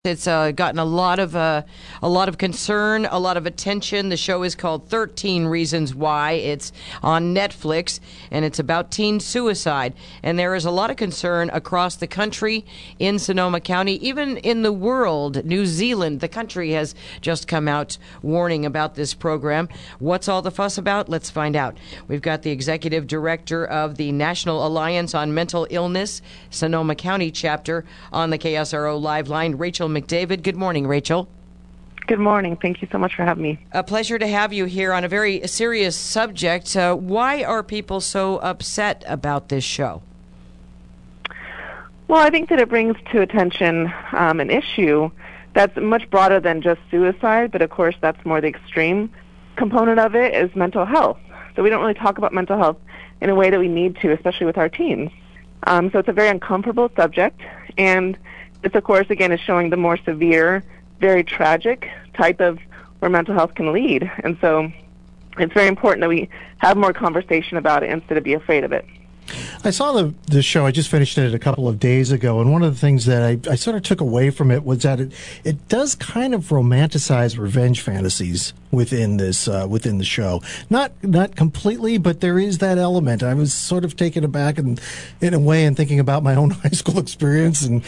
It's gotten a lot of concern, a lot of attention. The show is called 13 Reasons Why. It's on Netflix, and it's about teen suicide. And there is a lot of concern across the country, in Sonoma County, even in the world. New Zealand, the country has just come out warning about this program. What's all the fuss about? Let's find out. We've got the executive director of the National Alliance on Mental Illness, Sonoma County chapter, on the KSRO Live Line, Rachel McDavid. Good morning, Rachel. Good morning. Thank you so much for having me. A pleasure to have you here on a very serious subject. Why are people so upset about this show? Well, I think that it brings to attention an issue that's much broader than just suicide, but of course that's more the extreme component of it is mental health. So we don't really talk about mental health in a way that we need to, especially with our teens. So it's a very uncomfortable subject, and this, of course, again, is showing the more severe, very tragic type of where mental health can lead. And so it's very important that we have more conversation about it instead of be afraid of it. I saw the show. I just finished it a couple of days ago, and one of the things that I sort of took away from it was that it does kind of romanticize revenge fantasies within the show. Not completely, but there is that element. I was sort of taken aback in a way and thinking about my own high school experience. And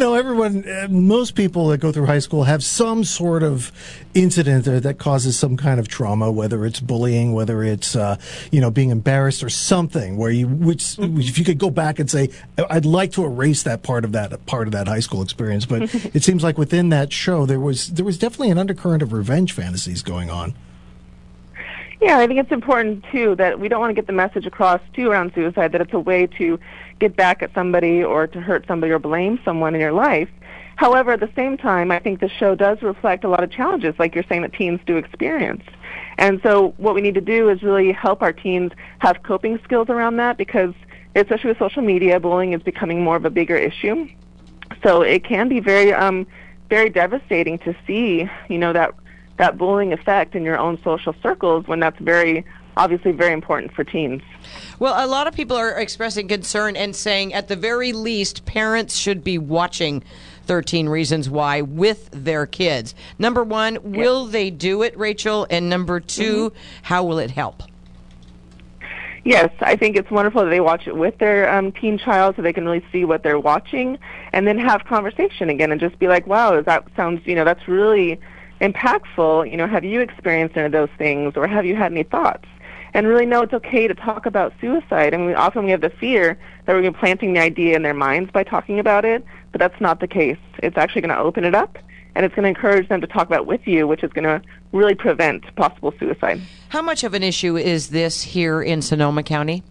most people that go through high school have some sort of incident that causes some kind of trauma, whether it's bullying, whether it's being embarrassed or something where if you could go back and say, I'd like to erase that part of that high school experience. But it seems like within that show there was definitely an undercurrent of revenge fantasies going on. Yeah, I think it's important, too, that we don't want to get the message across, too, around suicide, that it's a way to get back at somebody or to hurt somebody or blame someone in your life. However, at the same time, I think the show does reflect a lot of challenges, like you're saying, that teens do experience. And so what we need to do is really help our teens have coping skills around that, because especially with social media, bullying is becoming more of a bigger issue. So it can be very very devastating to see, that bullying effect in your own social circles when that's obviously very important for teens. Well, a lot of people are expressing concern and saying at the very least parents should be watching 13 Reasons Why with their kids. Number one, will they do it, Rachel? And number two, how will it help? Yes, I think it's wonderful that they watch it with their teen child so they can really see what they're watching and then have conversation again and just be like, wow, that sounds, that's really impactful. Have you experienced any of those things, or have you had any thoughts? And really know it's okay to talk about suicide. I mean, often we have the fear that we're planting the idea in their minds by talking about it, but that's not the case. It's actually going to open it up, and it's going to encourage them to talk about it with you, which is going to really prevent possible suicide. How much of an issue is this here in Sonoma County?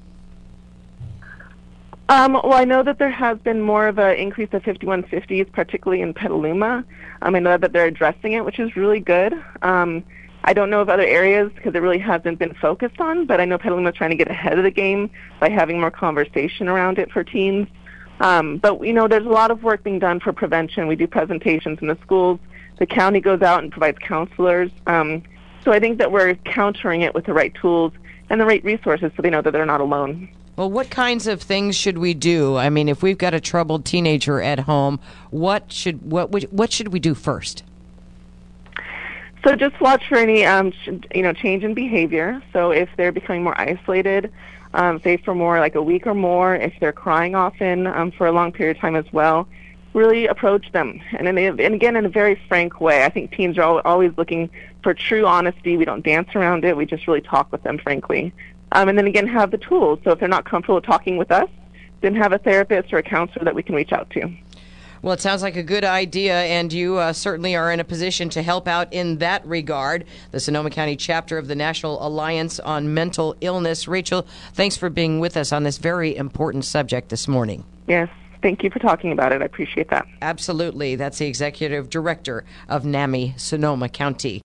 Well, I know that there has been more of an increase of 5150s, particularly in Petaluma. I know that they're addressing it, which is really good. I don't know of other areas because it really hasn't been focused on, but I know Petaluma is trying to get ahead of the game by having more conversation around it for teens. But, there's a lot of work being done for prevention. We do presentations in the schools. The county goes out and provides counselors. So I think that we're countering it with the right tools and the right resources so they know that they're not alone. Well, what kinds of things should we do? I mean, if we've got a troubled teenager at home, what should we do first? So just watch for any, change in behavior. So if they're becoming more isolated, say for more like a week or more, if they're crying often for a long period of time as well, really approach them. And again, in a very frank way. I think teens are always looking for true honesty. We don't dance around it. We just really talk with them frankly. And then again, have the tools. So if they're not comfortable talking with us, then have a therapist or a counselor that we can reach out to. Well, it sounds like a good idea, and you certainly are in a position to help out in that regard. The Sonoma County chapter of the National Alliance on Mental Illness. Rachel, thanks for being with us on this very important subject this morning. Yes, thank you for talking about it. I appreciate that. Absolutely. That's the executive director of NAMI Sonoma County.